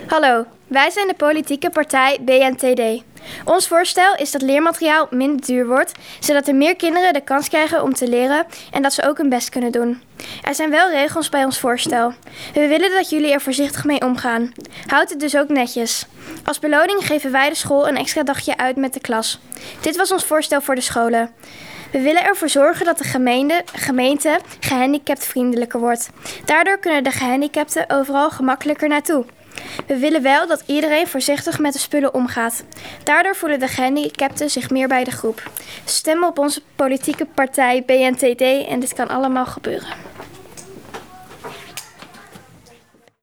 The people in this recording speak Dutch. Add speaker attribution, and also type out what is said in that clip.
Speaker 1: Hallo, wij zijn de politieke partij BNTD. Ons voorstel is dat leermateriaal minder duur wordt, zodat er meer kinderen de kans krijgen om te leren en dat ze ook hun best kunnen doen. Er zijn wel regels bij ons voorstel. We willen dat jullie er voorzichtig mee omgaan. Houd het dus ook netjes. Als beloning geven wij de school een extra dagje uit met de klas. Dit was ons voorstel voor de scholen. We willen ervoor zorgen dat de gemeente gehandicaptvriendelijker wordt. Daardoor kunnen de gehandicapten overal gemakkelijker naartoe. We willen wel dat iedereen voorzichtig met de spullen omgaat. Daardoor voelen de gehandicapten zich meer bij de groep. Stem op onze politieke partij BNTD en dit kan allemaal gebeuren.